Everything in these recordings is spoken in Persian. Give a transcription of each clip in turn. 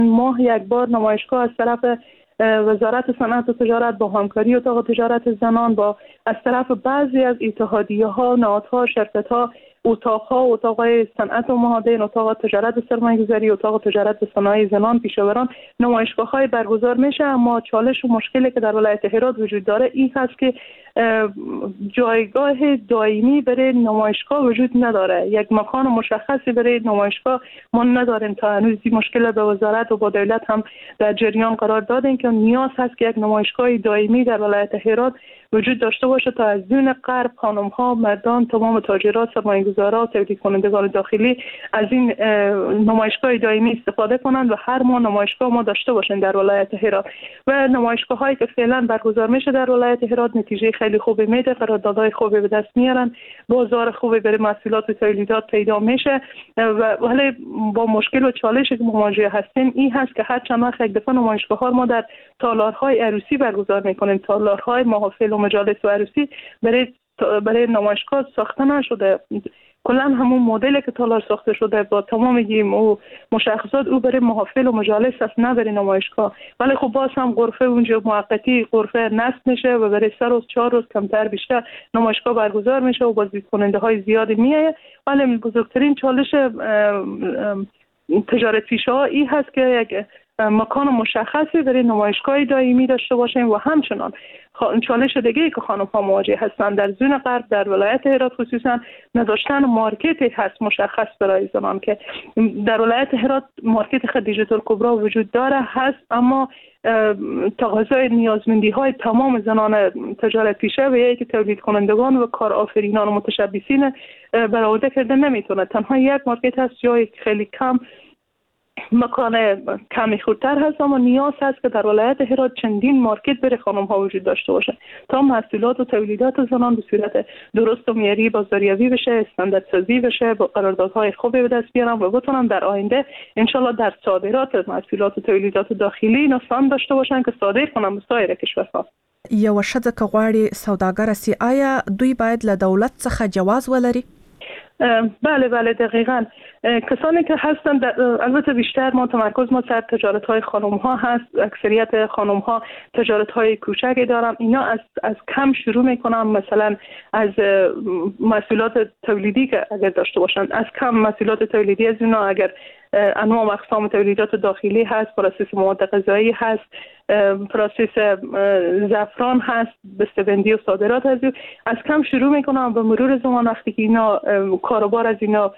ماه یک بار نمایشگاه از طرف وزارت صنعت و تجارت با همکاری اتاق تجارت زنان، با از طرف بعضی از اتحادیه‌ها، نهادها، شرکت‌ها، اتاق‌های صنعت و معادن، اتاق تجارت سرمایه‌گذاری، اتاق تجارت صنایع زنان، پیشاوران، نمایشگاه‌های برگزار میشه. اما چالش و مشکلی که در ولایت هرات وجود داره این هست که جایگاه دائمی برای نمایشگاه وجود نداره. یک مکان مشخصی برای نمایشگاه ما نداریم. تا هنوز این مشکل به وزارت و با دولت هم در جریان قرار دادیم که نیاز هست که یک نمایشگاه دائمی در ولایت هرات وجود داشته باشه تا از دون غرب خانم‌ها، مردان، تمام تاجرات، سرمایه‌گذاران، تولید کنندگان داخلی از این نمایشگاه دائمی استفاده کنند و هر ماه نمایشگاه ما داشته باشیم در ولایت هرات. و نمایشگاه‌هایی که فعلا برگزار میشه در ولایت هرات نتیجه خیلی خوبی میده، قراردادهای خوبی به دست میارن، بازار خوبی برای محصولات و تولیدات پیدا میشه. ولی با مشکل و چالشی که مواجه هستیم این هست که هر چند وقت یک دفعه نمایشگاه‌ها ما در تالارهای عروسی برگزار میکنیم. تالارهای محافل و مجالس و عروسی برای نمایشگاه ساخته نشده. کلا همون مدلی که تالار ساخته شده با تمام گیم و مشخصات او برای محافل و مجالس است، نه برای نمایشگاه. ولی خب باز هم غرفه اونجا موقتی غرفه نصب میشه و برای 3 روز 4 روز کمتر بیشتر نمایشگاه برگزار میشه و بازدید کننده های زیادی میایه. ولی بزرگترین چالش تجارت پیشه‌ها این هست که یک مکان مشخصی برای نمایشگاه دائمی داشته باشیم و همچنان چالش دیگه که خانم‌ها مواجه هستند در زون غرب در ولایت هرات خصوصا نداشتن مارکتی هست مشخص برای زنان، که در ولایت هرات مارکت خدیجه الکبری وجود داره هست، اما تقاضای نیازمندی‌های تمام زنان تجارت پیشه و یکی تولید کنندگان و کارآفرینان و متشبثین برآورده کرده نمیتونه. تنها یک مارکت هست جای خیلی کم، مکان کمی خودتر هست، اما نیاز هست که در ولایت هرات چندین مارکت برای خانم ها وجود داشته باشه تا محصولات و تولیدات زنان به صورت درست و معیاری بازاریابی بشه، استانداردسازی بشه، با قراردادهای خوبی به دست بیارن و بتونن در آینده انشالله در صادرات محصولات و تولیدات داخلی نسان داشته باشن که صادر کنن به سایر کشورها. یو ښځه که غواړي سوداګره سي، آیا دوی باید له دولت څخه جواز ولري؟ بله دقیقاً. کسانی که هستن البته بیشتر ما تمرکز ما سر تجارت های خانم ها هست. اکثریت خانم ها تجارت های کوچکی دارن. اینا از کم شروع میکنن، مثلا از محصولات تولیدی که اگر داشته باشن، از کم محصولات تولیدی از اینا اگر انواع و اقسام تولیدات داخلی هست، پروسس مواد غذایی هست، پروسس زعفران هست، بسته‌بندی و صادرات از کم شروع میکنن. به مرور زمان وقتی که اینا کاروبار از اینا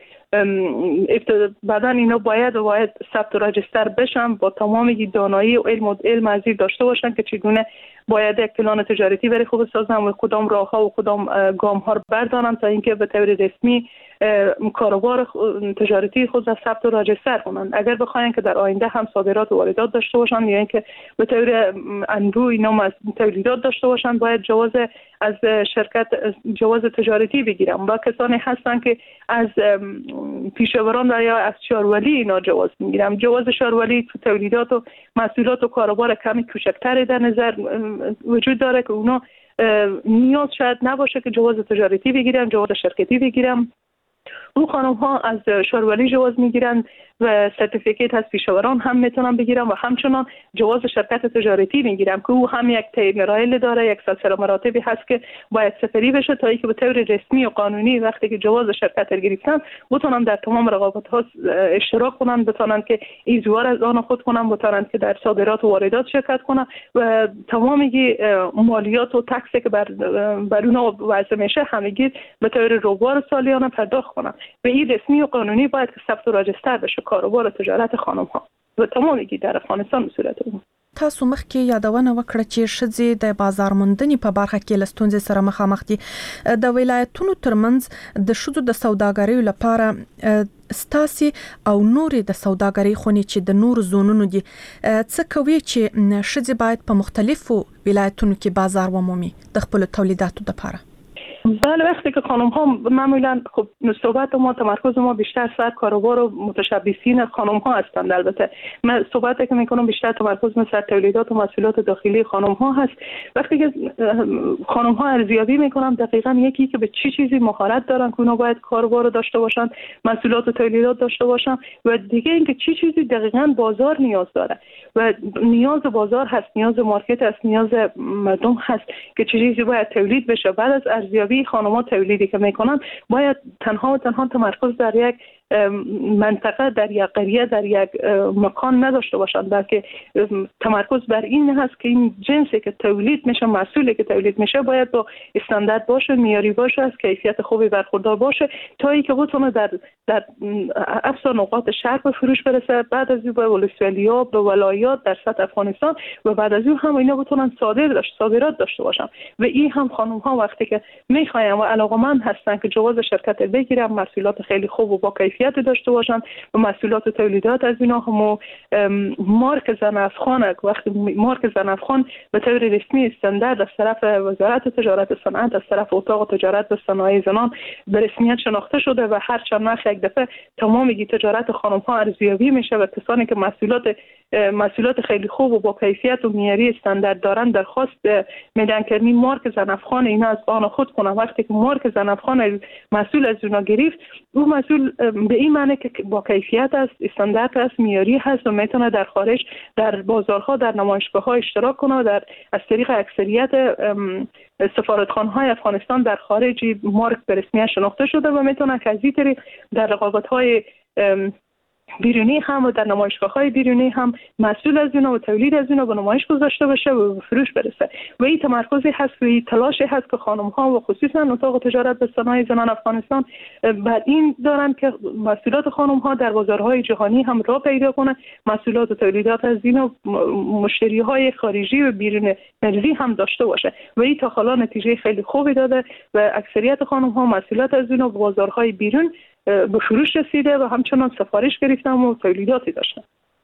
بعداً اینا باید ثبت و رجستر بشن، با تمام دانایی و علم از این داشته باشن که چگونه باید یک پلان تجارتی برای خود سازن و کدام راهها و کدام گام‌ها رو بردارن تا اینکه به طور رسمی کاروبار تجارتی خود را ثبت و رجستر کنن. اگر بخواین که در آینده هم صادرات و واردات داشته باشن یا اینکه به طور انبوه اینا تولیدات داشته باشن، باید جواز از شرکت جواز تجارتی بگیرن. و کسانی هستن که از پیشاوران یا از شارولی اینا جواز میگیرن. جواز شارولی تو تولیدات و محصولات و کاروبار کمی کوچکتر در نظر وجود داره که اونا نیاز شاید نباشه که جواز تجارتی بگیرن، جواز شرکتی بگیرن. اون خانم ها از شارولی جواز میگیرن و سرتیفیکیت از پیشاوران هم میتونن بگیرن و همچنان جواز شرکت تجارتی میگیرن که او هم یک طی مراحل داره، یک سلسله مراتبی هست که باید سپری بشه تا اینکه به طور رسمی و قانونی وقتی که جواز شرکت رو گرفتن بتونن در تمام رقابت ها اشتراک کنن، بتونن که ایزوار از آن خود کنن، بتونن که در صادرات و واردات شرکت کنن و تمام مالیات و تکسی که بر اونها وضع میشه همگی به طور روبار سالیانه پرداخت کنن. به این رسمی و قانونی باید که ثبت و رجستر بشه کاروبار تجارت خانم ها و تمامي در افغانستان په صورت وو. تاسو مخکې یادونه وکړه چې ښځې د بازار موندنې په برخه کې له ستونزې سره مخامخ دي. د ولایتونو ترمنځ د ښځو د سوداګرۍ لپاره ستاسي او نورې د سوداګرۍ خونې چې د نورو زونونو دي څه کوي چې ښځې باید په مختلفو ولایتونو کې بازار ومومي د خپل تولیداتو لپاره؟ بله، وقتی که خانم ها معمولا خب صحبت ما تمرکز ما بیشتر سر کاروبار و متشبثین خانم ها هستند. البته من صحبتی که میکنم بیشتر تمرکز من سر تولیدات و محصولات داخلی خانم ها هست. وقتی که خانم ها ارزیابی میکنم دقیقاً یکی که به چی چیزی مهارت دارن که اونا باید کاروبار داشته باشن، محصولات و تولیدات داشته باشن، و دیگه اینکه چی چیزی دقیقاً بازار نیاز داره و نیاز بازار هست، نیاز مارکت هست، نیاز مردم هست که چه چیزی باید تولید بشه. بعد از ارزیابی خانم‌ها تولیدی که میکنن باید تنها تمرکز در یک منطقه، در یک قریه، در یک مکان نداشته باشند، بلکه تمرکز بر این هست که این جنسی که تولید میشه، محصولی که تولید میشه باید با استاندارد باشه، معیاری باشه، از کیفیت خوبی برخوردار باشه تا اینکه بتونه در اقصا نقاط شهر به فروش برسه، بعد از این به ولسوالیات، به ولایات در سطح افغانستان، و بعد از این هم اینا بتونن صادرات داشته باشن. و این هم خانم ها وقتی که میخواین و علاقمند هستن که جواز شرکت بگیرن، محصولات خیلی خوب و با کیفیت داشته باشن و محصولات و تولیدات از اینا هم مارک زن افغان، وقتی مارک زن افغان به طور رسمی استاندارد از طرف وزارت تجارت و صنعت، از طرف اتاق تجارت و صنایع زنان به رسمیت شناخته شده و هر چند وقت یک دفعه تمام تجارت خانم ها ارزیابی میشه و کسانی که محصولات خیلی خوب و با کیفیت و معیاری استاندارد دارن درخواست میدن که این مارک زن افغان اینا از آن خود کنن. وقتی که مارک زن افغان محصول از اونا گرفت، اون محصول به این معنی که با کیفیت است، استاندارد است، معیاری هست و میتونه در خارج در بازارها، در نمایشگاه‌ها اشتراک کنه و از طریق اکثریت سفارتخانه‌های افغانستان در خارج مارک به رسمیت شناخته شده و میتونه که از این طریق در رقابت‌های بیرونی هم و در نمایشگاه‌های بیرونی هم محصول از اینا و تولید از اینا به نمایش گذاشته بشه و به فروش برسه. و این تمرکزی هست و این تلاشی هست که خانم‌ها و خصوصا اتاق تجارت و صنایع زنان افغانستان بعد این دارن که محصولات خانم‌ها در بازارهای جهانی هم راه پیدا کنه، محصولات و تولیدات از اینا مشتری‌های خارجی و بیرون مرزی هم داشته باشه. و این تا حالا نتیجه خیلی خوبی داده و اکثریت خانم‌ها محصولات از اینا به بازارهای بیرون به فروش رسیده و همچنان سفارش گرفتم و تولیداتی داشتم.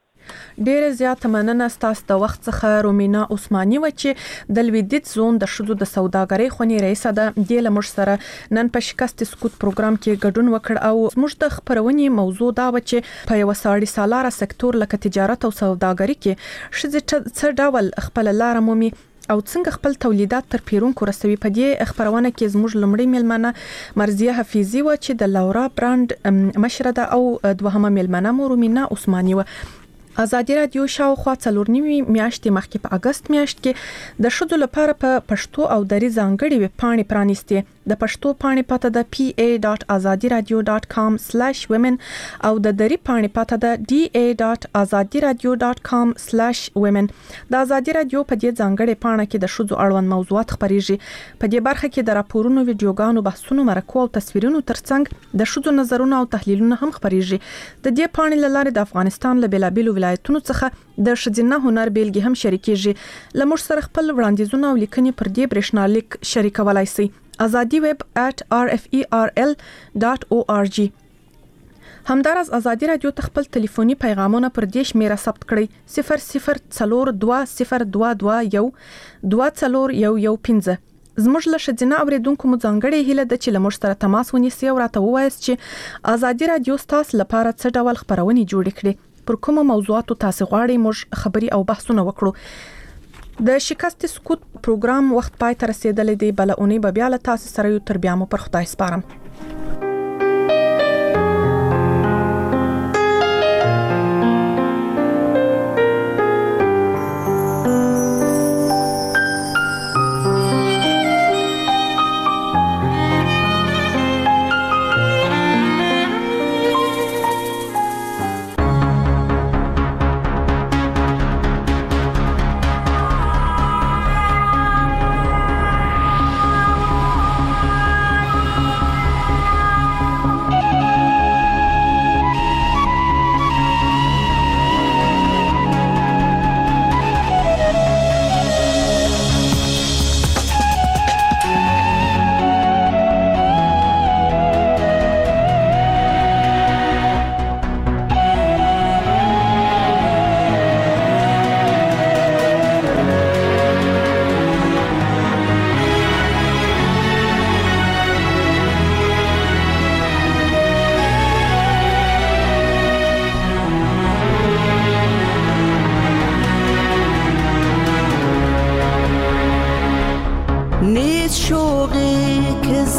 ډېر زیات مننه ستاسو د وخت څخه. رومینا عثماني و چې د لویدیځ زون د شذو د سوداګرۍ خونې رئیسه ده، د لمر سره نن په شکست سکوت پروګرام کې ګډون وکړ او موږ د خبرونې موضوع دا و چې په یو ساړی سالاره سکتور لکه تجارت او سوداګرۍ کې شذې څه ډول خپل لار مومي او څنګه خپل تولیدات تر پیرونکو رسوي. په دې خبرونه کې زموږ لمړی میلمنه مرزیه حفیظي و چې د لورا برانډ مشره ده او دوهمه میلمنه مو رومینا عثماني و. ازادي رادیو شاوخوا 4 میاشتې مخکې په اگست میاشت کې د شذو لپاره په پښتو او دری ځانګړي ویب پاڼې پرانیستې. د پښتو پاڼې پته د pa.azadiradio.com/women او د دری پاڼې پته د da.azadiradio.com/women. د ازادي رادیو په دې ځانګړي پاڼه کې د شذو اړوند موضوعات خبريږي. په دې برخه کې د راپورونو، ویډیوګانو، بحثونو، مرکو او تصویرونو ترڅنګ د شذو نظرونه او تحلیلونه هم خبريږي. د دې پاڼې لاره د افغانستان له بلابلو ولایتونو څخه د ښځینه هنر بیلګې هم شریکېږي. لمر سره خپل وړاندیزونه او لیکنې پر دې برېښنالیک شریکولای شي. azadiweb@rferl.org. همدارس ازادي رادیو خپل ټلیفوني پیغامونه پر دې شمیره ثبت کړئ 004202212415. زموږ له ښځینه اوریدونکو مو ځانګړې هیله ده چې لمر سره تماس ونیسي او راته ووایاست چې ازادي رادیو تاسو لپاره څه ډول خبرونه جوړ کړي، پر کومو موضوعاتو تاسو غواړئ موږ خبري او بحثونه وکړو. د شکست سکوت پروګرام وخت پای ته رسیدلی دی. بل اونۍ به بیا له تاسو سره یو، تر بیا مو پر خدای سپارم.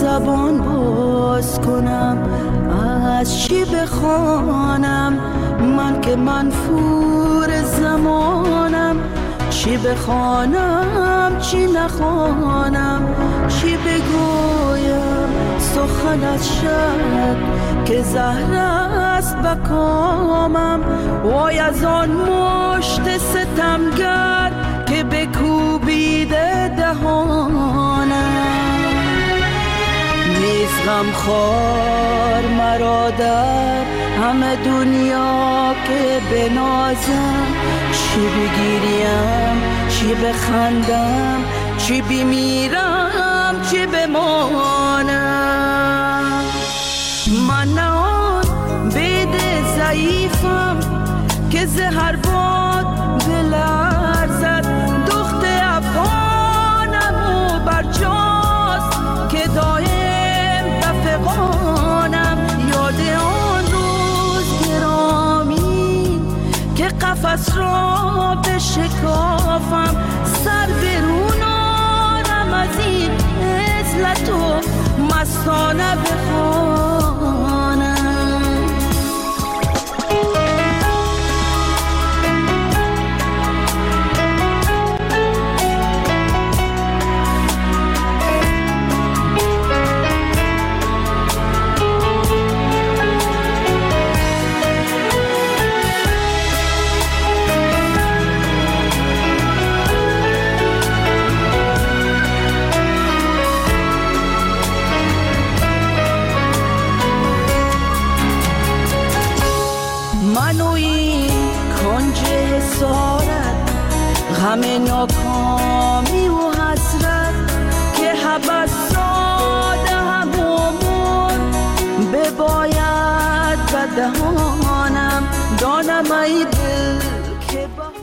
زبان باز کنم، از چی بخوانم من که منفور زمانم؟ چی بخوانم چی نخوانم، چی بگویم سخنت شد که زهر است بکامم؟ وای از آن مشت ستمگر که بکوبیده دهانم. نیز غمخوار مرا در همه دنیا که بنازم، چی بگیریم چی بخندم، چی بمیرم چی بمانم؟ من نه آن بید ضعیفم که زهر باد بلرزد، دخت افغانم و برجاست که دایم دفقانم. یاد آن روز گرامی که قفس را بشکافم، سر برونانم از این عزلت و مستانه بخوانم. غم ناکامی و حسرت که حبس